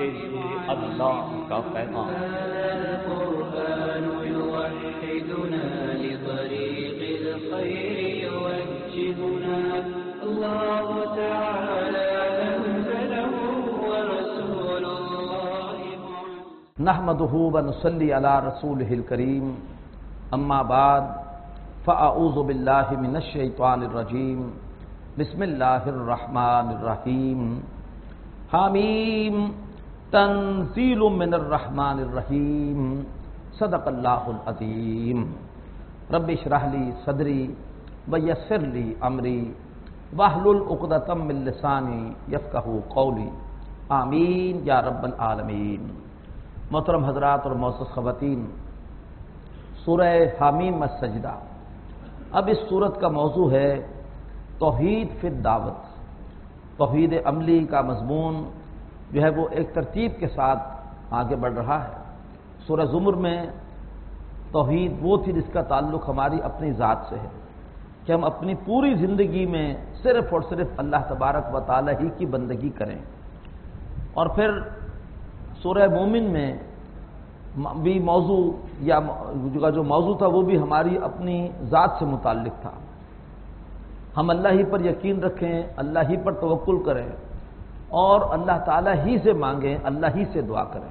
یہ اللہ کا پیغام القرآن يوحدنا لطريق الخير يوجهنا الله تعالى أنزله ورسول الله نحمده ونصلي على رسوله الكريم اما بعد فاعوذ بالله من الشيطان الرجيم بسم الله الرحمن الرحيم حامیم تنزیل من الرحمن الرحیم صدق اللہ العظیم رب اشرح لی صدری ویسر لی امری واحلل عقدۃ من لسانی یفقہوا قولی آمین یا رب العالمین۔ محترم حضرات اور معزز خواتین، سورہ حامیم السجدہ۔ اب اس سورت کا موضوع ہے توحید فی الدعوت۔ توحید عملی کا مضمون جو ہے وہ ایک ترتیب کے ساتھ آگے بڑھ رہا ہے۔ سورہ زمر میں توحید وہ تھی جس کا تعلق ہماری اپنی ذات سے ہے کہ ہم اپنی پوری زندگی میں صرف اور صرف اللہ تبارک و تعالی ہی کی بندگی کریں، اور پھر سورہ مومن میں بھی موضوع یا جو موضوع تھا وہ بھی ہماری اپنی ذات سے متعلق تھا۔ ہم اللہ ہی پر یقین رکھیں، اللہ ہی پر توکل کریں اور اللہ تعالیٰ ہی سے مانگیں، اللہ ہی سے دعا کریں۔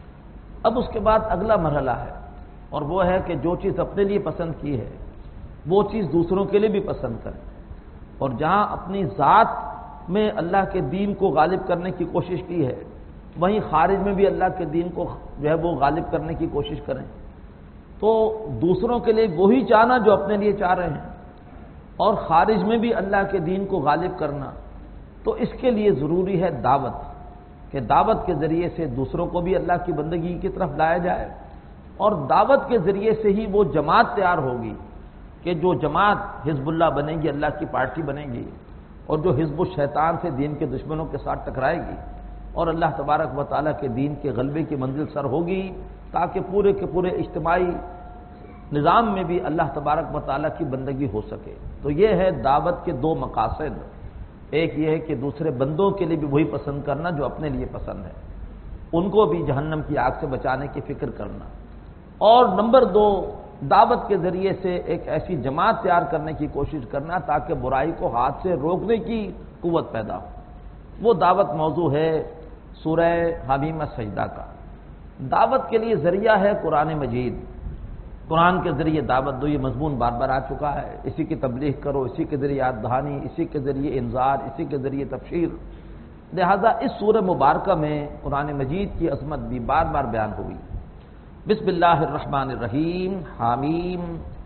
اب اس کے بعد اگلا مرحلہ ہے، اور وہ ہے کہ جو چیز اپنے لیے پسند کی ہے وہ چیز دوسروں کے لیے بھی پسند کریں، اور جہاں اپنی ذات میں اللہ کے دین کو غالب کرنے کی کوشش کی ہے وہیں خارج میں بھی اللہ کے دین کو جو ہے وہ غالب کرنے کی کوشش کریں۔ تو دوسروں کے لیے وہی چاہنا جو اپنے لیے چاہ رہے ہیں، اور خارج میں بھی اللہ کے دین کو غالب کرنا، تو اس کے لیے ضروری ہے دعوت، کہ دعوت کے ذریعے سے دوسروں کو بھی اللہ کی بندگی کی طرف لایا جائے، اور دعوت کے ذریعے سے ہی وہ جماعت تیار ہوگی کہ جو جماعت حزب اللہ بنے گی، اللہ کی پارٹی بنے گی، اور جو حزب الشیطان سے دین کے دشمنوں کے ساتھ ٹکرائے گی، اور اللہ تبارک و تعالیٰ کے دین کے غلبے کی منزل سر ہوگی، تاکہ پورے کے پورے اجتماعی نظام میں بھی اللہ تبارک و تعالیٰ کی بندگی ہو سکے۔ تو یہ ہے دعوت کے دو مقاصد، ایک یہ ہے کہ دوسرے بندوں کے لیے بھی وہی پسند کرنا جو اپنے لیے پسند ہے، ان کو بھی جہنم کی آگ سے بچانے کی فکر کرنا، اور نمبر دو دعوت کے ذریعے سے ایک ایسی جماعت تیار کرنے کی کوشش کرنا تاکہ برائی کو ہاتھ سے روکنے کی قوت پیدا ہو۔ وہ دعوت موضوع ہے سورہ حامیم السجدہ کا۔ دعوت کے لیے ذریعہ ہے قرآن مجید۔ قرآن کے ذریعے دعوت دو، یہ مضمون بار بار آ چکا ہے۔ اسی کی تبلیغ کرو، اسی کے ذریعے یاد دہانی، اسی کے ذریعے انذار، اسی کے ذریعے تبشیر۔ لہذا اس سورہ مبارکہ میں قرآن مجید کی عظمت بھی بار بار بیان ہوئی۔ بسم اللہ الرحمن الرحیم، حامیم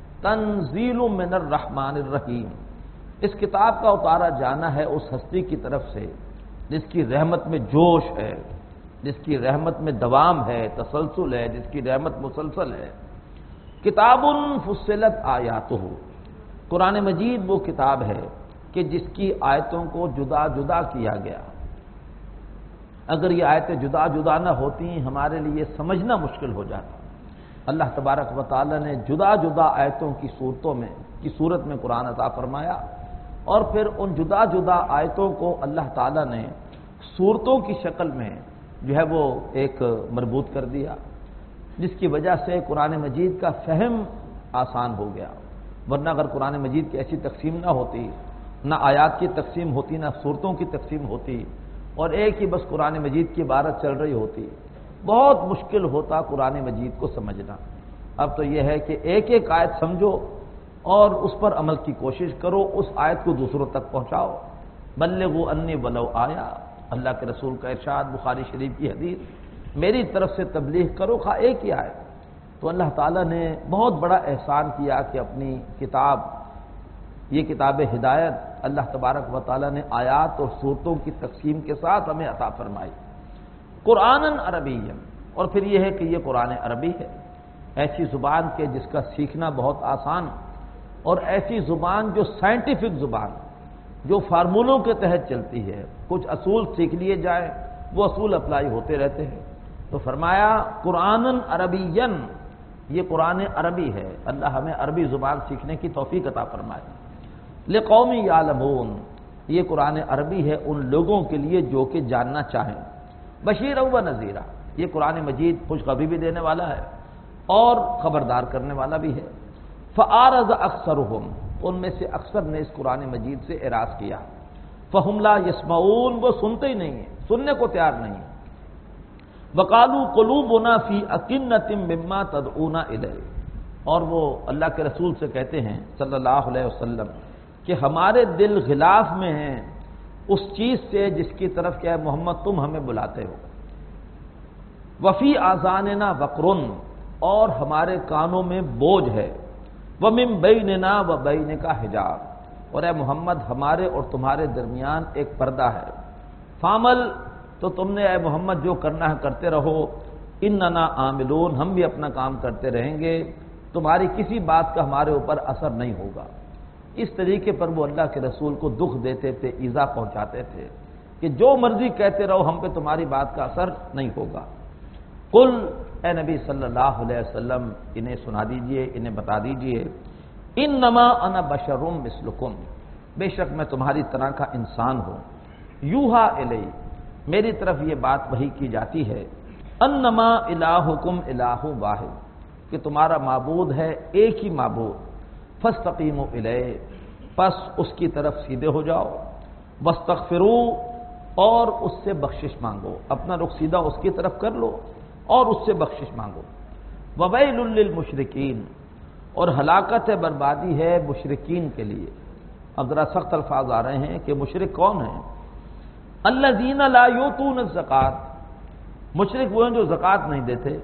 تنزیل من الرحمن الرحیم۔ اس کتاب کا اتارا جانا ہے اس ہستی کی طرف سے جس کی رحمت میں جوش ہے، جس کی رحمت میں دوام ہے، تسلسل ہے، جس کی رحمت مسلسل ہے۔ کتاب فصلت آیاتہ، قرآن مجید وہ کتاب ہے کہ جس کی آیتوں کو جدا جدا کیا گیا۔ اگر یہ آیتیں جدا جدا نہ ہوتی ہمارے لیے سمجھنا مشکل ہو جاتا۔ اللہ تبارک و تعالی نے جدا جدا آیتوں کی صورت میں قرآن عطا فرمایا، اور پھر ان جدا جدا آیتوں کو اللہ تعالی نے صورتوں کی شکل میں جو ہے وہ ایک مربوط کر دیا، جس کی وجہ سے قرآن مجید کا فہم آسان ہو گیا۔ ورنہ اگر قرآن مجید کی ایسی تقسیم نہ ہوتی، نہ آیات کی تقسیم ہوتی، نہ صورتوں کی تقسیم ہوتی، اور ایک ہی بس قرآن مجید کی عبارت چل رہی ہوتی، بہت مشکل ہوتا قرآن مجید کو سمجھنا۔ اب تو یہ ہے کہ ایک ایک آیت سمجھو اور اس پر عمل کی کوشش کرو، اس آیت کو دوسروں تک پہنچاؤ۔ بلغوا انی ولو آیا، اللہ کے رسول کا ارشاد، بخاری شریف کی حدیث، میری طرف سے تبلیغ کرو خواہ ایک ہی آیت۔ تو اللہ تعالیٰ نے بہت بڑا احسان کیا کہ اپنی کتاب، یہ کتاب ہدایت اللہ تبارک و تعالیٰ نے آیات اور صورتوں کی تقسیم کے ساتھ ہمیں عطا فرمائی۔ قرآن عربی، اور پھر یہ ہے کہ یہ قرآن عربی ہے، ایسی زبان کے جس کا سیکھنا بہت آسان، اور ایسی زبان جو سائنٹیفک زبان، جو فارمولوں کے تحت چلتی ہے، کچھ اصول سیکھ لیے جائیں وہ اصول اپلائی ہوتے رہتے ہیں۔ تو فرمایا قرآن عربی، یہ قرآن عربی ہے، اللہ ہمیں عربی زبان سیکھنے کی توفیق عطا فرمائے۔ لقوم یعلمون، یہ قرآن عربی ہے ان لوگوں کے لیے جو کہ جاننا چاہیں۔ بشیرا و نذیرا، یہ قرآن مجید خوشخبری بھی دینے والا ہے اور خبردار کرنے والا بھی ہے۔ فَأَعْرَضَ أَكْثَرُهُمْ، ان میں سے اکثر نے اس قرآن مجید سے اعراض کیا۔ فَهُمْ لَا يَسْمَعُونَ، وہ سنتے ہی نہیں ہیں، سننے کو تیار نہیں ہیں۔ وَقَالُوا قُلُوبُنَا فِي أَكِنَّةٍ مِّمَّا تَدْعُونَا إِلَيْهِ، اور وہ اللہ کے رسول سے کہتے ہیں صلی اللہ علیہ وسلم کہ ہمارے دل غلاف میں ہیں اس چیز سے جس کی طرف کہ اے محمد تم ہمیں بلاتے ہو۔ وفی آذاننا وقرن، اور ہمارے کانوں میں بوجھ ہے۔ ومن بیننا و بینک حجاب، اور اے محمد ہمارے اور تمہارے درمیان ایک پردہ ہے۔ فعمل، تو تم نے اے محمد جو کرنا ہے کرتے رہو، اننا عاملون، ہم بھی اپنا کام کرتے رہیں گے، تمہاری کسی بات کا ہمارے اوپر اثر نہیں ہوگا۔ اس طریقے پر وہ اللہ کے رسول کو دکھ دیتے تھے، ایذا پہنچاتے تھے کہ جو مرضی کہتے رہو، ہم پہ تمہاری بات کا اثر نہیں ہوگا۔ قل، اے نبی صلی اللہ علیہ وسلم انہیں سنا دیجئے، انہیں بتا دیجئے، انما انا بشر مثلکم، بے شک میں تمہاری طرح کا انسان ہوں۔ یوحا الی، میری طرف یہ بات وحی کی جاتی ہے، انما الہکم الہ واحد، کہ تمہارا معبود ہے ایک ہی معبود۔ فاستقیموا الیہ، پس اس کی طرف سیدھے ہو جاؤ۔ واستغفروا، اور اس سے بخشش مانگو، اپنا رخ سیدھا اس کی طرف کر لو اور اس سے بخشش مانگو۔ وویل للمشرکین، اور ہلاکت ہے، بربادی ہے مشرکین کے لیے۔ اب ذرا سخت الفاظ آ رہے ہیں کہ مشرک کون ہیں؟ الذین لا یؤتون الزکوٰۃ، مشرک وہ ہیں جو زکوٰۃ نہیں دیتے۔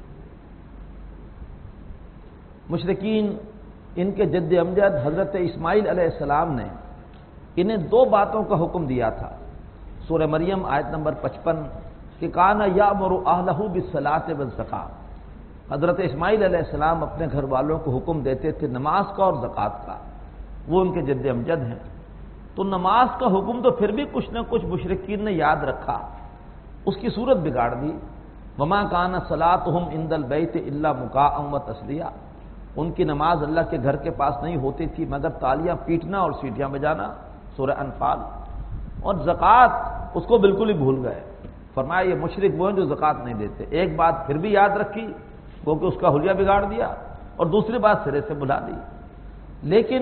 مشرکین، ان کے جد امجد حضرت اسماعیل علیہ السلام نے انہیں دو باتوں کا حکم دیا تھا۔ سورہ مریم آیت نمبر 55 کہ کانا یأمر اہلہ بالصلاۃ والزکوٰۃ، حضرت اسماعیل علیہ السلام اپنے گھر والوں کو حکم دیتے تھے نماز کا اور زکوٰۃ کا، وہ ان کے جد امجد ہیں۔ تو نماز کا حکم تو پھر بھی کچھ نہ کچھ مشرکین نے یاد رکھا، اس کی صورت بگاڑ دی۔ وما کان صلاتہم عند البیت الا مکاء وتسلیہ، ان کی نماز اللہ کے گھر کے پاس نہیں ہوتی تھی مگر تالیاں پیٹنا اور سیٹیاں بجانا، سورہ انفال۔ اور زکوٰۃ اس کو بالکل ہی بھول گئے، فرمایا یہ مشرک وہ ہیں جو زکوٰۃ نہیں دیتے۔ ایک بات پھر بھی یاد رکھی، وہ کہ اس کا حلیہ بگاڑ دیا، اور دوسری بات سرے سے بھلا دی۔ لیکن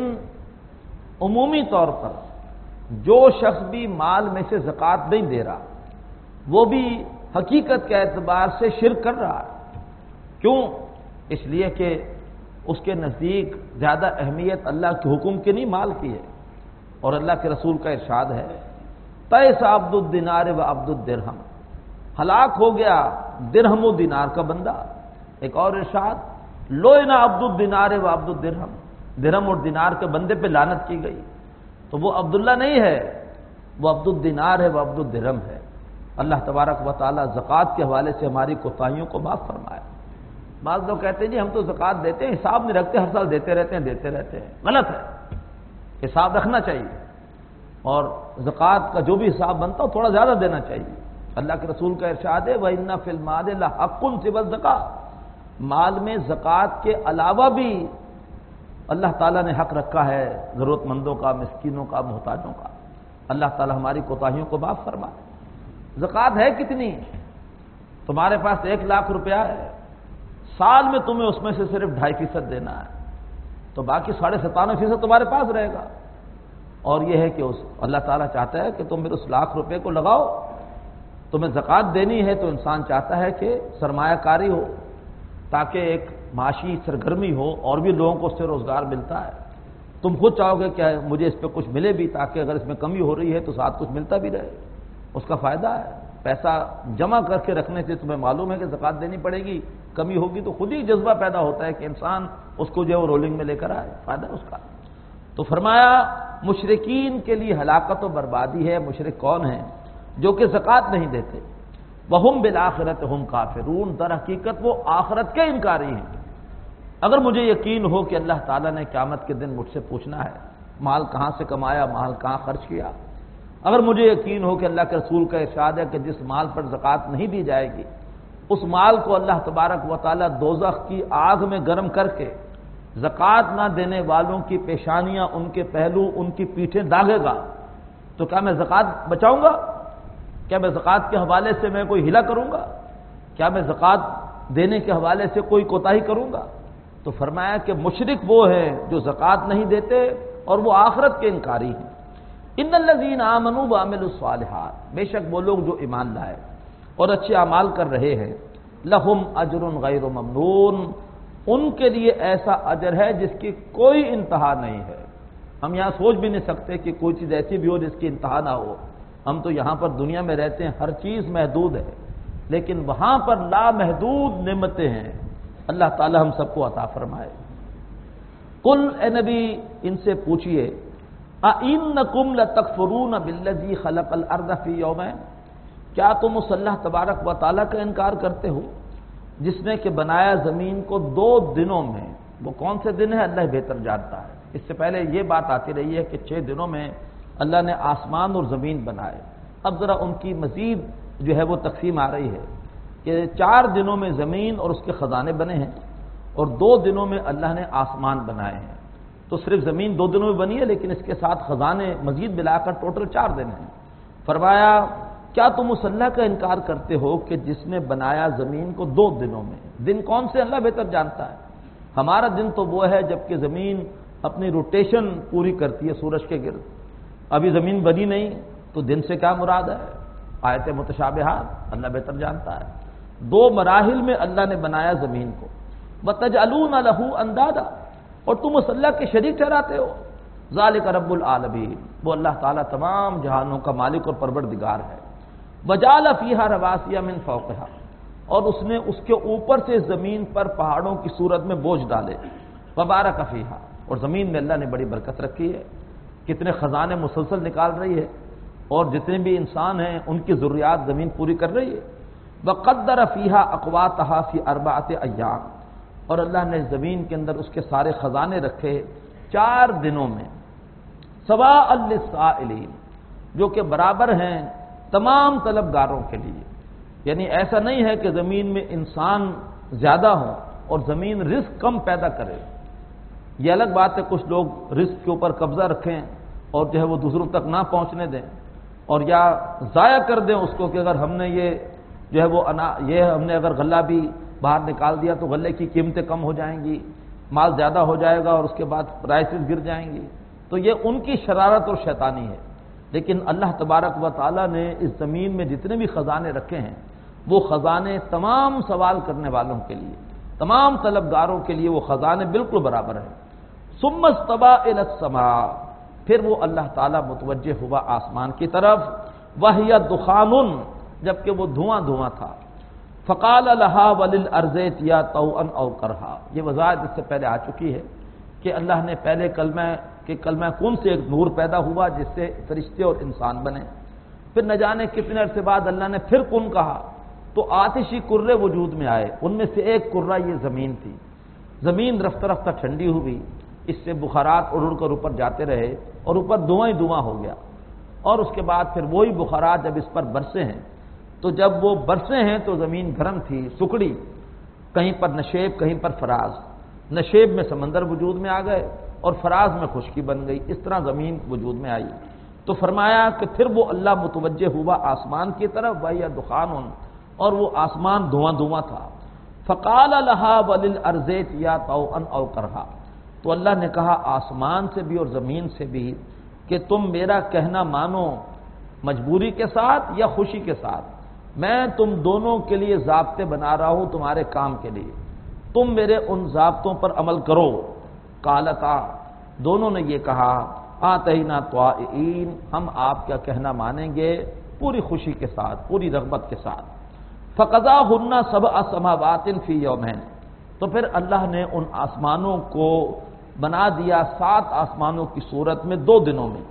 عمومی طور پر جو شخص بھی مال میں سے زکوٰۃ نہیں دے رہا، وہ بھی حقیقت کے اعتبار سے شرک کر رہا ہے۔ کیوں؟ اس لیے کہ اس کے نزدیک زیادہ اہمیت اللہ کے حکم کی نہیں، مال کی ہے۔ اور اللہ کے رسول کا ارشاد ہے، تئس عبد الدینار و عبد الدرہم، ہلاک ہو گیا درہم و دینار کا بندہ۔ ایک اور ارشاد، لوئنا عبد الدینار و عبد الدرہم، درہم اور دینار کے بندے پہ لعنت کی گئی۔ تو وہ عبداللہ نہیں ہے، وہ عبد الدینار ہے، وہ عبد الدرہم ہے۔ اللہ تبارک و تعالی زکوٰۃ کے حوالے سے ہماری کوتاہیوں کو معاف فرمائے۔ بعض لوگ کہتے ہیں جی ہم تو زکوٰۃ دیتے ہیں، حساب نہیں رکھتے، ہر سال دیتے رہتے ہیں۔ غلط ہے، حساب رکھنا چاہیے، اور زکوٰۃ کا جو بھی حساب بنتا ہو تھوڑا زیادہ دینا چاہیے۔ اللہ کے رسول کا ارشاد ہے وَإِنَّ فِي الْمَالِ لَحَقٌّ سِوَى الزَّكَاةِ، مال میں زکوٰۃ کے علاوہ بھی اللہ تعالیٰ نے حق رکھا ہے ضرورت مندوں کا، مسکینوں کا، محتاجوں کا۔ اللہ تعالیٰ ہماری کوتاہیوں کو معاف فرمائے۔ زکوٰۃ ہے کتنی؟ تمہارے پاس 1,00,000 روپیہ ہے، سال میں تمہیں اس میں سے صرف 2.5% دینا ہے، تو باقی 97.5% تمہارے پاس رہے گا۔ اور یہ ہے کہ اللہ تعالیٰ چاہتا ہے کہ تم پھر اس 1,00,000 روپے کو لگاؤ۔ تمہیں زکوٰۃ دینی ہے تو انسان چاہتا ہے کہ سرمایہ کاری ہو، تاکہ ایک معاشی سرگرمی ہو اور بھی لوگوں کو اس سے روزگار ملتا ہے۔ تم خود چاہو گے کہ مجھے اس پہ کچھ ملے بھی، تاکہ اگر اس میں کمی ہو رہی ہے تو ساتھ کچھ ملتا بھی رہے، اس کا فائدہ ہے۔ پیسہ جمع کر کے رکھنے سے تمہیں معلوم ہے کہ زکوٰۃ دینی پڑے گی، کمی ہوگی تو خود ہی جذبہ پیدا ہوتا ہے کہ انسان اس کو جو ہے وہ رولنگ میں لے کر آئے، فائدہ اس کا۔ تو فرمایا مشرکین کے لیے ہلاکت و بربادی ہے۔ مشرک کون ہیں؟ جو کہ زکوٰۃ نہیں دیتے۔ وَهُمْ بِالْآخِرَةِ هُمْ كَافِرُونَ، در حقیقت وہ آخرت کے انکاری ہیں۔ اگر مجھے یقین ہو کہ اللہ تعالیٰ نے قیامت کے دن مجھ سے پوچھنا ہے مال کہاں سے کمایا، مال کہاں خرچ کیا، اگر مجھے یقین ہو کہ اللہ کے رسول کا ارشاد ہے کہ جس مال پر زکوٰۃ نہیں دی جائے گی اس مال کو اللہ تبارک و تعالیٰ دوزخ کی آگ میں گرم کر کے زکوٰۃ نہ دینے والوں کی پیشانیاں، ان کے پہلو، ان کی پیٹھیں داغے گا، تو کیا میں زکوٰۃ بچاؤں گا؟ کیا میں زکوٰۃ کے حوالے سے میں کوئی ہلا کروں گا؟ کیا میں زکوٰۃ دینے کے حوالے سے کوئی کوتاہی کروں گا؟ تو فرمایا کہ مشرک وہ ہیں جو زکوٰۃ نہیں دیتے اور وہ آخرت کے انکاری ہیں۔ ان الذین آمنوا وعملوا الصالحات، بے شک وہ لوگ جو ایمان لائے اور اچھے اعمال کر رہے ہیں، لہم اجر غیر ممنون، ان کے لیے ایسا اجر ہے جس کی کوئی انتہا نہیں ہے۔ ہم یہاں سوچ بھی نہیں سکتے کہ کوئی چیز ایسی بھی ہو جس کی انتہا نہ ہو۔ ہم تو یہاں پر دنیا میں رہتے ہیں، ہر چیز محدود ہے، لیکن وہاں پر لامحدود نعمتیں ہیں۔ اللہ تعالی ہم سب کو عطا فرمائے۔ قل، اے نبی ان سے پوچھئے، اِنَّکُمْ لَتَکْفُرُونَ بِالَّذِی خَلَقَ الْأَرْضَ فِی یَوْمَیْنِ، کیا تم اس اللہ تبارک و تعالیٰ کا انکار کرتے ہو جس نے کہ بنایا زمین کو 2 دنوں میں؟ وہ کون سے دن ہیں اللہ بہتر جانتا ہے۔ اس سے پہلے یہ بات آتی رہی ہے کہ 6 دنوں میں اللہ نے آسمان اور زمین بنائے۔ اب ذرا ان کی مزید جو ہے وہ تقسیم آ رہی ہے کہ 4 دنوں میں زمین اور اس کے خزانے بنے ہیں اور 2 دنوں میں اللہ نے آسمان بنائے ہیں۔ تو صرف زمین 2 دنوں میں بنی ہے، لیکن اس کے ساتھ خزانے مزید ملا کر ٹوٹل 4 دن ہیں۔ فرمایا کیا تم اس اللہ کا انکار کرتے ہو کہ جس نے بنایا زمین کو 2 دنوں میں؟ دن کون سے اللہ بہتر جانتا ہے۔ ہمارا دن تو وہ ہے جب کہ زمین اپنی روٹیشن پوری کرتی ہے سورج کے گرد۔ ابھی زمین بنی نہیں تو دن سے کیا مراد ہے؟ آیت متشابہات، اللہ بہتر جانتا ہے۔ 2 مراحل میں اللہ نے بنایا زمین کو۔ وَتَجْعَلُونَ لَهُ أَنْدَادًا، اور تم اس اللہ کے شریک ٹھہراتے ہو۔ ذَلِكَ رَبُّ الْعَالَمِينَ، وہ اللہ تعالیٰ تمام جہانوں کا مالک اور پروردگار ہے۔ وَجَعَلَ فِيهَا رَوَاسِيَ مِنْ فَوْقِهَا، اور اس نے اس کے اوپر سے زمین پر پہاڑوں کی صورت میں بوجھ ڈالے۔ وَبَارَكَ فِيهَا، اور زمین میں اللہ نے بڑی برکت رکھی ہے، کتنے خزانے مسلسل نکال رہی ہے، اور جتنے بھی انسان ہیں ان کی ضروریات زمین پوری کر رہی ہے۔ وَقَدَّرَ فِيهَا أَقْوَاتَهَا فِي 4 أَيَّامٍ، اور اللہ نے زمین کے اندر اس کے سارے خزانے رکھے 4 دنوں میں۔ سواء للسائلین، جو کہ برابر ہیں تمام طلبگاروں کے لیے۔ یعنی ایسا نہیں ہے کہ زمین میں انسان زیادہ ہوں اور زمین رزق کم پیدا کرے۔ یہ الگ بات ہے کچھ لوگ رزق کے اوپر قبضہ رکھیں اور جو ہے وہ دوسروں تک نہ پہنچنے دیں، اور یا ضائع کر دیں اس کو کہ اگر ہم نے یہ جو ہے وہ ہم نے اگر غلہ بھی باہر نکال دیا تو غلے کی قیمتیں کم ہو جائیں گی، مال زیادہ ہو جائے گا اور اس کے بعد پرائسز گر جائیں گی۔ تو یہ ان کی شرارت اور شیطانی ہے۔ لیکن اللہ تبارک و تعالیٰ نے اس زمین میں جتنے بھی خزانے رکھے ہیں وہ خزانے تمام سوال کرنے والوں کے لیے، تمام طلبگاروں کے لیے وہ خزانے بالکل برابر ہیں۔ ثم استوى الى السماء، پھر وہ اللہ تعالیٰ متوجہ ہوا آسمان کی طرف، وہی دخان، جبکہ وہ دھواں دھواں تھا۔ فقال لها وللارض ائتيا طوعا او كرها، یہ وضاحت اس سے پہلے آ چکی ہے کہ اللہ نے پہلے کلمہ کن سے ایک نور پیدا ہوا جس سے فرشتے اور انسان بنے، پھر نہ جانے کتنے عرصے بعد اللہ نے پھر کن کہا تو آتشی کرے وجود میں آئے۔ ان میں سے ایک کرہ یہ زمین تھی۔ زمین رفتہ رفتہ ٹھنڈی ہوئی، اس سے بخارات اڑ کر اوپر جاتے رہے اور اوپر دھواں ہی دھواں ہو گیا، اور اس کے بعد پھر وہی بخارات جب اس پر برسے ہیں تو جب وہ برسے ہیں تو زمین گرم تھی، سکڑی، کہیں پر نشیب کہیں پر فراز۔ نشیب میں سمندر وجود میں آ گئے اور فراز میں خشکی بن گئی، اس طرح زمین وجود میں آئی۔ تو فرمایا کہ پھر وہ اللہ متوجہ ہوا آسمان کی طرف، وہی دخان، اور وہ آسمان دھواں دھواں تھا۔ فقال لها وللارض ائتيا طوعا او كرها، تو اللہ نے کہا آسمان سے بھی اور زمین سے بھی کہ تم میرا کہنا مانو مجبوری کے ساتھ یا خوشی کے ساتھ، میں تم دونوں کے لیے ضابطے بنا رہا ہوں تمہارے کام کے لیے، تم میرے ان ضابطوں پر عمل کرو۔ قالتا، دونوں نے یہ کہا، آتینا طائعین، ہم آپ کا کہنا مانیں گے پوری خوشی کے ساتھ، پوری رغبت کے ساتھ۔ فقضاہن 7 سماوات فی یومین، تو پھر اللہ نے ان آسمانوں کو بنا دیا 7 آسمانوں کی صورت میں 2 دنوں میں۔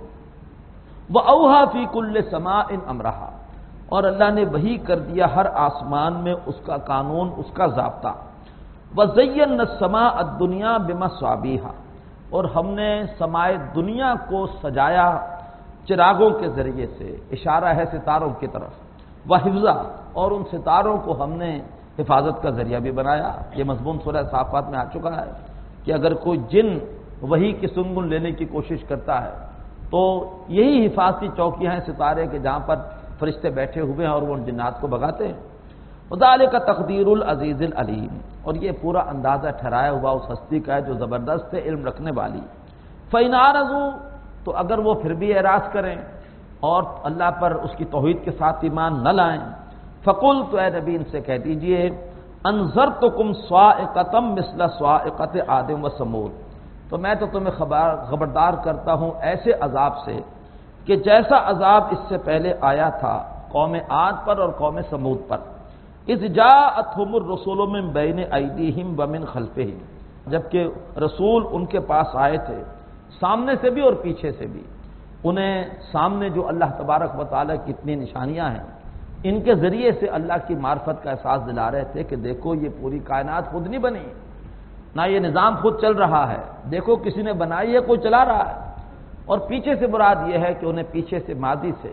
وَأَوْحَى فِي كُلِّ سَمَاءٍ أَمْرَهَا، اور اللہ نے وحی کر دیا ہر آسمان میں اس کا قانون، اس کا ضابطہ۔ وَزَيَّنَّا السَّمَاءَ الدُّنْيَا بِمَصَابِيحَ، اور ہم نے سمائے دنیا کو سجایا چراغوں کے ذریعے سے، اشارہ ہے ستاروں کی طرف۔ وَحِفْظًا، اور ان ستاروں کو ہم نے حفاظت کا ذریعہ بھی بنایا۔ یہ مضمون سورہ صافات میں آ چکا ہے کہ اگر کوئی جن وحی کی سنگن لینے کی کوشش کرتا ہے تو یہی حفاظتی چوکیاں ہیں ستارے کے، جہاں پر فرشتے بیٹھے ہوئے ہیں اور وہ ان جنات کو بھگاتے ہیں۔ وذالک تقدیر العزیز العلیم، اور یہ پورا اندازہ ٹھہرایا ہوا اس ہستی کا ہے جو زبردست ہے، علم رکھنے والی۔ فإن أعرضوا، تو اگر وہ پھر بھی اعراض کریں اور اللہ پر اس کی توحید کے ساتھ ایمان نہ لائیں، فقل، تو اے نبی ان سے کہہ دیجئے، انذرتکم صاعقۃ مثل صاعقۃ عاد و ثمود، تو میں تو تمہیں خبردار کرتا ہوں ایسے عذاب سے کہ جیسا عذاب اس سے پہلے آیا تھا قوم عاد پر اور قوم ثمود پر۔ اذ جاءتهم الرسل من بین ایدیہم ومن خلفہم، جبکہ رسول ان کے پاس آئے تھے سامنے سے بھی اور پیچھے سے بھی۔ انہیں سامنے جو اللہ تبارک و تعالیٰ کی اتنی نشانیاں ہیں، ان کے ذریعے سے اللہ کی معرفت کا احساس دلا رہے تھے کہ دیکھو یہ پوری کائنات خود نہیں بنی، نہ یہ نظام خود چل رہا ہے، دیکھو کسی نے بنائی ہے، کوئی چلا رہا ہے۔ اور پیچھے سے مراد یہ ہے کہ انہیں پیچھے سے ماضی سے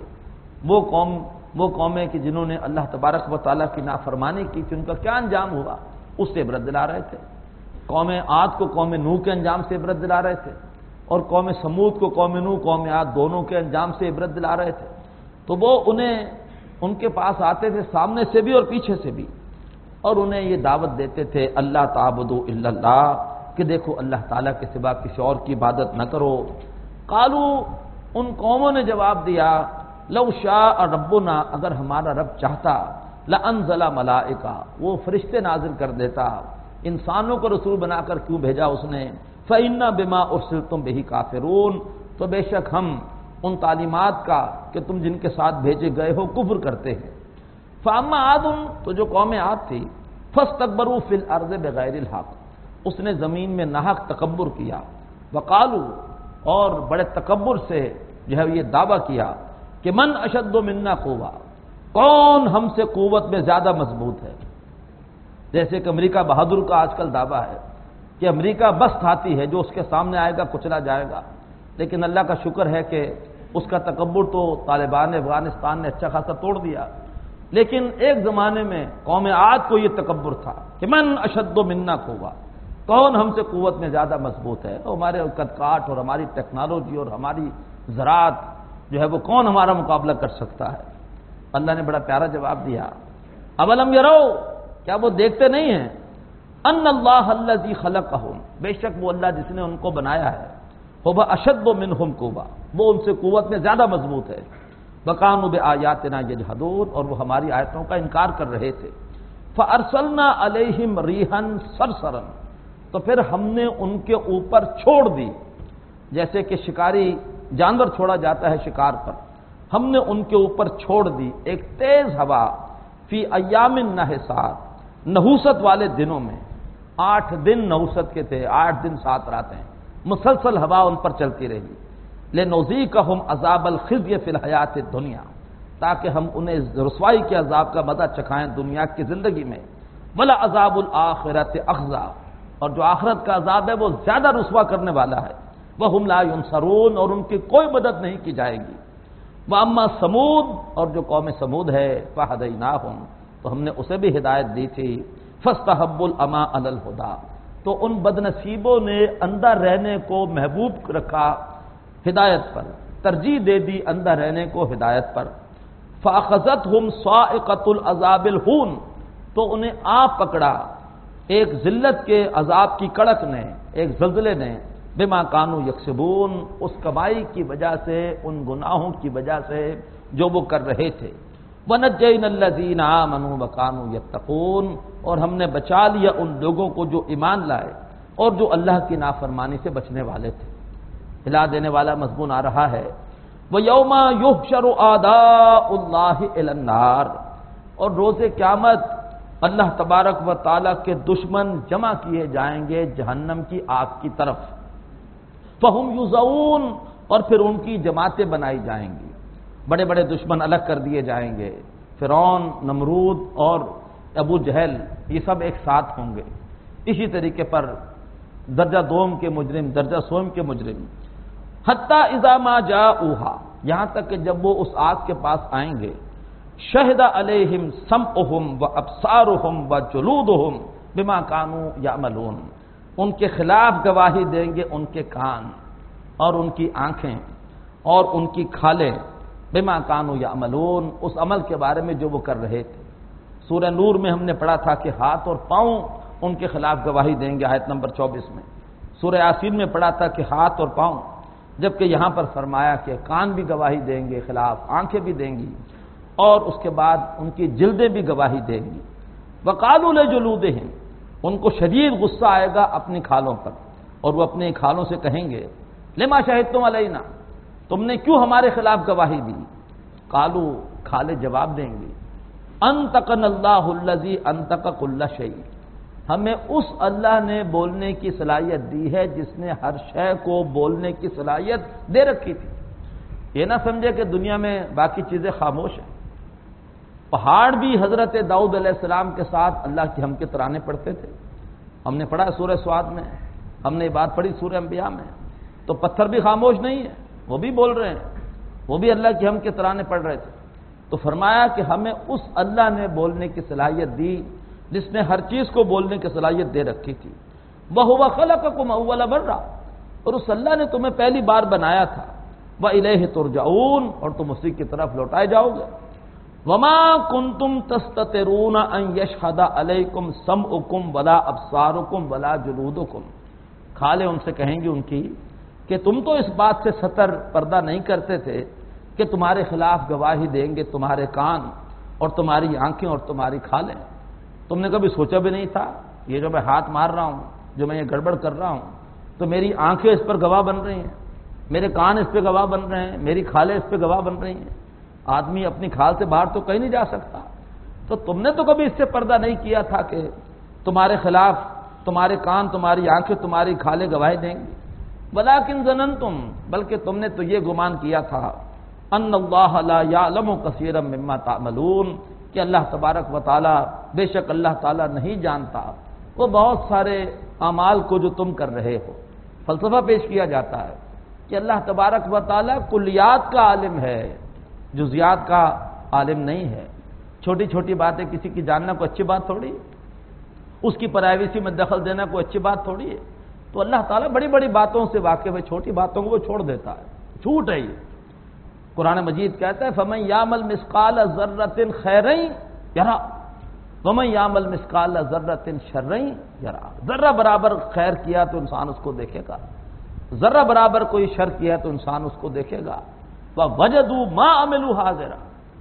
وہ قومیں کہ جنہوں نے اللہ تبارک و تعالیٰ کی نافرمانی کی تھی، ان کا کیا انجام ہوا، اس سے عبرت دلا رہے تھے۔ قوم عاد کو قوم نوح کے انجام سے عبرت دلا رہے تھے، اور قوم ثمود کو قوم نوح، قوم عاد دونوں کے انجام سے عبرت دلا رہے تھے۔ تو وہ انہیں ان کے پاس آتے تھے سامنے سے بھی اور پیچھے سے بھی، اور انہیں یہ دعوت دیتے تھے اللہ تعبدوا الا اللہ، کہ دیکھو اللہ تعالیٰ کے سوا کسی اور کی عبادت نہ کرو۔ قالوا، ان قوموں نے جواب دیا، لو شاء ربنا، اگر ہمارا رب چاہتا، لانزل ملائکہ، وہ فرشتے نازل کر دیتا، انسانوں کو رسول بنا کر کیوں بھیجا اس نے؟ فإنا بما ارسلتم به کافرون، تو بے شک ہم ان تعلیمات کا کہ تم جن کے ساتھ بھیجے گئے ہو کفر کرتے ہیں۔ فاما عاد، تو جو قوم عاد تھی، فاستكبروا فی الارض بغیر الحق، اس نے زمین میں ناحق تکبر کیا، وقالوا، اور بڑے تکبر سے جو ہے یہ دعویٰ کیا کہ من اشد منا قوہ، کون ہم سے قوت میں زیادہ مضبوط ہے۔ جیسے کہ امریکہ بہادر کا آج کل دعویٰ ہے کہ امریکہ بس ہاتھی ہے، جو اس کے سامنے آئے گا کچلا جائے گا، لیکن اللہ کا شکر ہے کہ اس کا تکبر تو طالبان افغانستان نے اچھا خاصا توڑ دیا۔ لیکن ایک زمانے میں قوم عاد کو یہ تکبر تھا کہ من اشد منا قوہ، کون ہم سے قوت میں زیادہ مضبوط ہے، تو ہمارے قد کاٹ اور ہماری ٹیکنالوجی اور ہماری زراعت جو ہے وہ کون ہمارا مقابلہ کر سکتا ہے۔ اللہ نے بڑا پیارا جواب دیا، اولم یرو، کیا وہ دیکھتے نہیں ہیں، ان اللہ الذی خلقہم، بے شک وہ اللہ جس نے ان کو بنایا ہے، هو اشد منہم قوہ، وہ ان سے قوت میں زیادہ مضبوط ہے، وکانوا بآیاتنا یجحدون، اور وہ ہماری آیتوں کا انکار کر رہے تھے۔ فارسلنا علیہم ریحا صرصرا، تو پھر ہم نے ان کے اوپر چھوڑ دی، جیسے کہ شکاری جانور چھوڑا جاتا ہے شکار پر، ہم نے ان کے اوپر چھوڑ دی ایک تیز ہوا، فی ایام نحسات، نحوست والے دنوں میں، 8 دن نحوست کے تھے، 8 دن 7 راتیں، مسلسل ہوا ان پر چلتی رہی، لنذیقہم عذاب الخزی فی الحیات الدنیا، تاکہ ہم انہیں رسوائی کے عذاب کا مزہ چکھائیں دنیا کی زندگی میں، ولعذاب الآخرۃ اخزی، اور جو آخرت کا عذاب ہے وہ زیادہ رسوا کرنے والا ہے، وہم لا ینصرون، اور ان کی کوئی مدد نہیں کی جائے گی۔ واما ثمود، اور جو قوم ثمود ہے، فہدیناہم، تو ہم نے اسے بھی ہدایت دی تھی، فاستحبوا العمی علی الہدی، تو ان بد نصیبوں نے اندھا رہنے کو محبوب رکھا ہدایت پر، ترجیح دے دی اندھا رہنے کو ہدایت پر، فاخذتہم صاعقۃ العذاب الہون، تو انہیں آ پکڑا ایک ذلت کے عذاب کی کڑک نے، ایک زلزلے نے، بما کانوا یکسبون، اس کمائی کی وجہ سے، ان گناہوں کی وجہ سے جو وہ کر رہے تھے، وَنَجَّيْنَا الَّذِينَ آمَنُوا وَكَانُوا يَتَّقُونَ، اور ہم نے بچا لیا ان لوگوں کو جو ایمان لائے اور جو اللہ کی نافرمانی سے بچنے والے تھے۔ ہلا دینے والا مضمون آ رہا ہے، وَيَوْمَ يُحْشَرُ أَعْدَاءُ اللَّهِ إِلَى النَّارِ، اور روز قیامت اللہ تبارک و تعالیٰ کے دشمن جمع کیے جائیں گے جہنم کی آگ کی طرف، فَهُمْ يُوزَعُونَ، اور پھر ان کی جماعتیں بنائی جائیں گی، بڑے بڑے دشمن الگ کر دیے جائیں گے، فرعون، نمرود اور ابو جہل، یہ سب ایک ساتھ ہوں گے۔ اسی طریقے پر درجہ دوم کے مجرم، درجہ سوم کے مجرم، حتیٰ اذا ما جاؤہا، یہاں تک کہ جب وہ اس آگ کے پاس آئیں گے، شہد علیہم سمعہم وابصارہم وجلودہم بما کانوا یعملون، ان کے خلاف گواہی دیں گے ان کے کان اور ان کی آنکھیں اور ان کی کھالیں بما کانوا یعملون، اس عمل کے بارے میں جو وہ کر رہے تھے۔ سورہ نور میں ہم نے پڑھا تھا کہ ہاتھ اور پاؤں ان کے خلاف گواہی دیں گے، آیت نمبر 24 میں۔ سورہ یاسین میں پڑھا تھا کہ ہاتھ اور پاؤں، جبکہ یہاں پر فرمایا کہ کان بھی گواہی دیں گے خلاف، آنکھیں بھی دیں گی، اور اس کے بعد ان کی جلدیں بھی گواہی دیں گی۔ وقالوا لجلودہم، ان کو شدید غصہ آئے گا اپنی کھالوں پر، اور وہ اپنی کھالوں سے کہیں گے لما شہدتم علینا، تم نے کیوں ہمارے خلاف گواہی دی؟ قالوا، کھالے جواب دیں گی انطقنا اللہ الذی انطق کل شیء، ہمیں اس اللہ نے بولنے کی صلاحیت دی ہے جس نے ہر شے کو بولنے کی صلاحیت دے رکھی تھی۔ یہ نہ سمجھے کہ دنیا میں باقی چیزیں خاموش ہیں۔ پہاڑ بھی حضرت داؤد علیہ السلام کے ساتھ اللہ کی ہم کے ترانے پڑھتے تھے، ہم نے پڑھا سورہ سواد میں، ہم نے یہ بات پڑھی سورہ انبیاء میں۔ تو پتھر بھی خاموش نہیں ہے، وہ بھی بول رہے ہیں، وہ بھی اللہ کی ہم کے ترانے پڑھ رہے تھے۔ تو فرمایا کہ ہمیں اس اللہ نے بولنے کی صلاحیت دی جس نے ہر چیز کو بولنے کی صلاحیت دے رکھی تھی۔ وَهُوَ خَلَقَكُمْ أَوَّلَ مَرَّةٍ، اور اس اللہ نے تمہیں پہلی بار بنایا تھا۔ وَإِلَيْهِ تُرْجَعُونَ، اور تم اسی کی طرف لوٹائے جاؤ گے۔ وَمَا كُنْتُمْ تَسْتَتِرُونَ أَنْ يَشْهَدَ عَلَيْكُمْ سَمْعُكُمْ وَلَا أَبْصَارُكُمْ وَلَا جُلُودُكُمْ، کھالے ان سے کہیں گے ان کی کہ تم تو اس بات سے ستر پردہ نہیں کرتے تھے کہ تمہارے خلاف گواہی دیں گے تمہارے کان اور تمہاری آنکھیں اور تمہاری کھالیں۔ تم نے کبھی سوچا بھی نہیں تھا یہ جو میں ہاتھ مار رہا ہوں، جو میں یہ گڑبڑ کر رہا ہوں، تو میری آنکھیں اس پر گواہ بن رہی ہیں، میرے کان اس پہ گواہ بن رہے ہیں، میری کھالیں اس پہ گواہ بن رہی ہیں۔ آدمی اپنی کھال سے باہر تو کہیں نہیں جا سکتا، تو تم نے تو کبھی اس سے پردہ نہیں کیا تھا کہ تمہارے خلاف تمہارے کان، تمہاری آنکھیں، تمہاری کھالیں گواہی دیں گی۔ ولیکن ظننتم، بلکہ تم نے تو یہ گمان کیا تھا ان اللہ لا یعلم کثیرا مما تعملون، کہ اللہ تبارک و تعالی، بے شک اللہ تعالی نہیں جانتا وہ بہت سارے اعمال کو جو تم کر رہے ہو۔ فلسفہ پیش کیا جاتا ہے کہ اللہ تبارک و تعالی کلیات کا عالم ہے، جزیات کا عالم نہیں ہے۔ چھوٹی چھوٹی باتیں کسی کی جاننا کوئی اچھی بات تھوڑی ہے، اس کی پرائیویسی میں دخل دینا کوئی اچھی بات تھوڑی ہے۔ تو اللہ تعالیٰ بڑی بڑی باتوں سے واقف ہے، چھوٹی باتوں کو وہ چھوڑ دیتا ہے، جھوٹ ہے یہ۔ قرآن مجید کہتا ہے فَمَن يَعْمَلْ مِثْقَالَ ذَرَّةٍ خَيْرًا يَرَهُ وَمَن يَعْمَلْ مِثْقَالَ ذَرَّةٍ شَرًّا يَرَهُ، ذرہ برابر خیر کیا تو انسان اس کو دیکھے گا، ذرہ برابر کوئی شر کیا تو انسان اس کو دیکھے گا۔ وَوَجَدُوا مَا عَمِلُوا حَاضِرًا،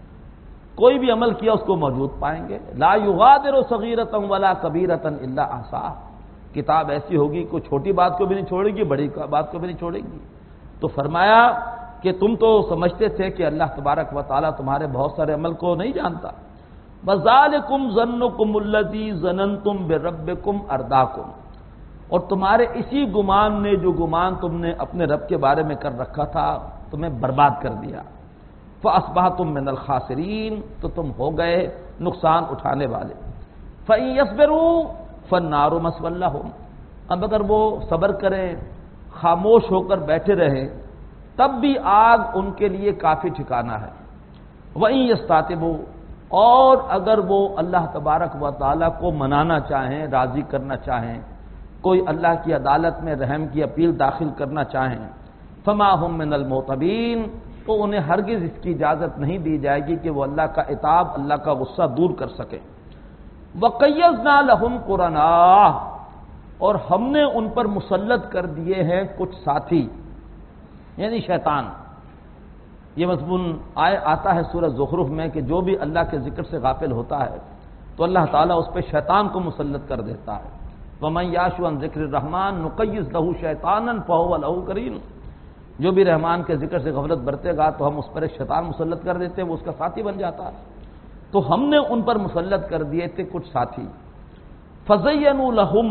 کوئی بھی عمل کیا اس کو موجود پائیں گے۔ لَا يُغَادِرُ صَغِيرَةً وَلَا كَبِيرَةً إِلَّا أَحْصَاهَا، کتاب ایسی ہوگی کوئی چھوٹی بات کو بھی نہیں چھوڑے گی، بڑی بات کو بھی نہیں چھوڑے گی۔ تو فرمایا کہ تم تو سمجھتے تھے کہ اللہ تبارک و تعالیٰ تمہارے بہت سارے عمل کو نہیں جانتا۔ وَذَلِكُمْ ظَنُّكُمُ الَّذِي ظَنَنْتُمْ بِرَبِّكُمْ أَرْدَاكُمْ، اور تمہارے اسی گمان نے جو گمان تم نے اپنے رب کے بارے میں کر رکھا تھا تمہیں برباد کر دیا۔ فَأَصْبَحْتُم مِّنَ الْخَاسِرِينَ، تو تم ہو گئے نقصان اٹھانے والے۔ فَإِن يَصْبِرُوا فَالنَّارُ مَثْوًى لَّهُمْ، اب اگر وہ صبر کریں، خاموش ہو کر بیٹھے رہیں، تب بھی آگ ان کے لیے کافی ٹھکانہ ہے۔ وَإِن يَسْتَعْتِبُوا، اور اگر وہ اللہ تبارک و تعالیٰ کو منانا چاہیں، راضی کرنا چاہیں، کوئی اللہ کی عدالت میں رحم کی اپیل داخل کرنا چاہیں، فَمَا هُم مِّنَ الْمُعْتَبِينَ، تو انہیں ہرگز اس کی اجازت نہیں دی جائے گی کہ وہ اللہ کا عتاب، اللہ کا غصہ دور کر سکیں۔ وَقَيَّضْنَا لَهُمْ قُرَنَاءَ، اور ہم نے ان پر مسلط کر دیے ہیں کچھ ساتھی، یعنی شیطان۔ یہ مضمون آتا ہے سورہ زخرف میں کہ جو بھی اللہ کے ذکر سے غافل ہوتا ہے تو اللہ تعالیٰ اس پہ شیطان کو مسلط کر دیتا ہے۔ وَمَن يَعْشُ عَن ذِكْرِ الرَّحْمَٰنِ نُقَيِّضْ لَهُ شَيْطَانًا فَهُوَ لَهُ قَرِينٌ، جو بھی رحمان کے ذکر سے غفلت برتے گا تو ہم اس پر ایک شیطان مسلط کر دیتے ہیں، وہ اس کا ساتھی بن جاتا ہے۔ تو ہم نے ان پر مسلط کر دیے تھے کچھ ساتھی۔ فَزَيَّنُوا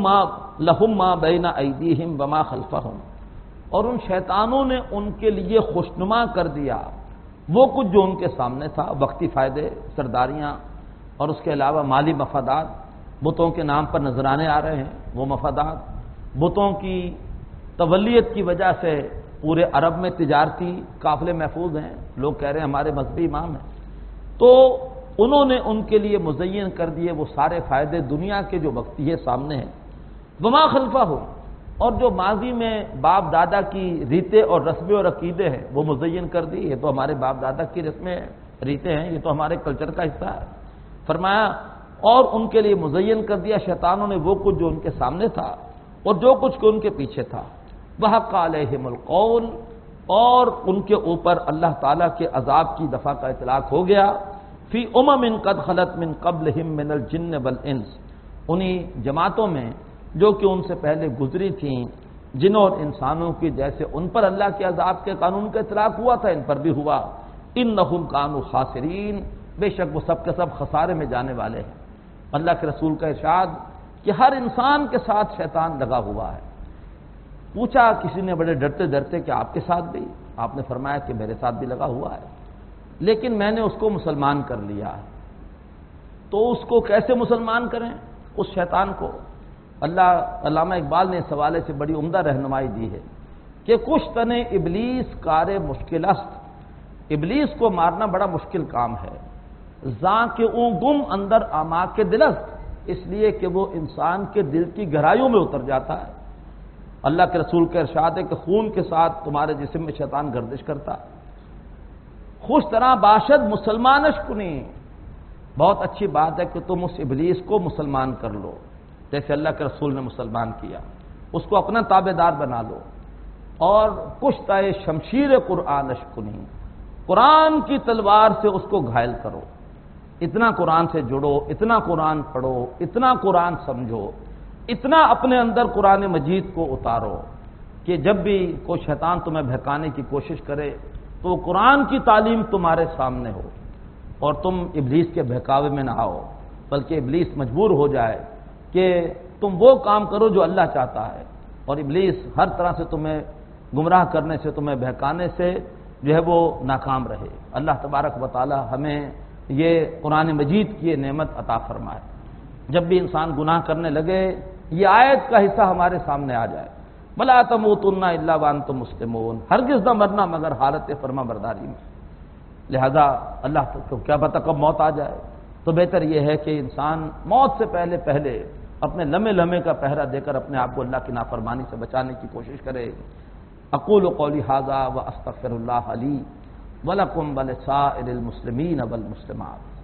لَهُم مَّا بَيْنَ أَيْدِيهِمْ وَمَا خَلْفَهُمْ، اور ان شیطانوں نے ان کے لیے خوشنما کر دیا وہ کچھ جو ان کے سامنے تھا، وقتی فائدے، سرداریاں، اور اس کے علاوہ مالی مفادات، بتوں کے نام پر نذرانے آ رہے ہیں، وہ مفادات، بتوں کی تولیت کی وجہ سے پورے عرب میں تجارتی قافلے محفوظ ہیں، لوگ کہہ رہے ہیں ہمارے مذہبی امام ہیں، تو انہوں نے ان کے لیے مزین کر دیے وہ سارے فائدے دنیا کے جو وقتی ہے سامنے ہیں۔ وما خلفہم، اور جو ماضی میں باپ دادا کی ریتیں اور رسمیں اور عقیدے ہیں وہ مزین کر دی. یہ تو ہمارے باپ دادا کی رسمیں ریتیں ہیں, یہ تو ہمارے کلچر کا حصہ ہے. فرمایا اور ان کے لیے مزین کر دیا شیطانوں نے وہ کچھ جو ان کے سامنے تھا اور جو کچھ ان کے پیچھے تھا. وحق علیہم القول, اور ان کے اوپر اللہ تعالیٰ کے عذاب کی دفعہ کا اطلاق ہو گیا. فی قد خلت من قبلہم من الجن والانس, انہی جماعتوں میں جو کہ ان سے پہلے گزری تھیں جنوں اور انسانوں کی, جیسے ان پر اللہ کے عذاب کے قانون کا اطلاق ہوا تھا ان پر بھی ہوا. انہم کانوا خاسرین, بے شک وہ سب کے سب خسارے میں جانے والے ہیں. اللہ کے رسول کا ارشاد کہ ہر انسان کے ساتھ شیطان لگا ہوا ہے. پوچھا کسی نے بڑے ڈرتے ڈرتے کہ آپ کے ساتھ بھی؟ آپ نے فرمایا کہ میرے ساتھ بھی لگا ہوا ہے, لیکن میں نے اس کو مسلمان کر لیا ہے. تو اس کو کیسے مسلمان کریں اس شیطان کو؟ علامہ اقبال نے اس حوالے سے بڑی عمدہ رہنمائی دی ہے کہ کشتن ابلیس کار مشکل است, ابلیس کو مارنا بڑا مشکل کام ہے. زاں کے اون گم اندر آما کے دلست, اس لیے کہ وہ انسان کے دل کی گہرائیوں میں اتر جاتا ہے. اللہ کے رسول کا ارشاد ہے کہ خون کے ساتھ تمہارے جسم میں شیطان گردش کرتا ہے. خوش طرح باشد مسلمانش کنی, بہت اچھی بات ہے کہ تم اس ابلیس کو مسلمان کر لو جیسے اللہ کے رسول نے مسلمان کیا, اس کو اپنا تابع دار بنا لو. اور کشتہ شمشیر قرآنش کنی, قرآن کی تلوار سے اس کو گھائل کرو. اتنا قرآن سے جڑو, اتنا قرآن پڑھو, اتنا قرآن سمجھو, اتنا اپنے اندر قرآن مجید کو اتارو کہ جب بھی کوئی شیطان تمہیں بہکانے کی کوشش کرے تو قرآن کی تعلیم تمہارے سامنے ہو اور تم ابلیس کے بہکاوے میں نہ آؤ, بلکہ ابلیس مجبور ہو جائے کہ تم وہ کام کرو جو اللہ چاہتا ہے. اور ابلیس ہر طرح سے تمہیں گمراہ کرنے سے, تمہیں بہکانے سے جو ہے وہ ناکام رہے. اللہ تبارک و تعالی ہمیں یہ قرآن مجید کی یہ نعمت عطا فرمائے. جب بھی انسان گناہ کرنے لگے یہ آیت کا حصہ ہمارے سامنے آ جائے, بلا تموتن الا وانتم مسلمون, ہرگز نہ مرنا مگر حالت فرما برداری میں. لہذا اللہ کو کیا پتہ کب موت آ جائے, تو بہتر یہ ہے کہ انسان موت سے پہلے اپنے لمحے لمحے کا پہرا دے کر اپنے آپ کو اللہ کی نافرمانی سے بچانے کی کوشش کرے. اقول قولی ھذا واستغفر اللہ لی ولکم ولسائر المسلمین والمسلمات.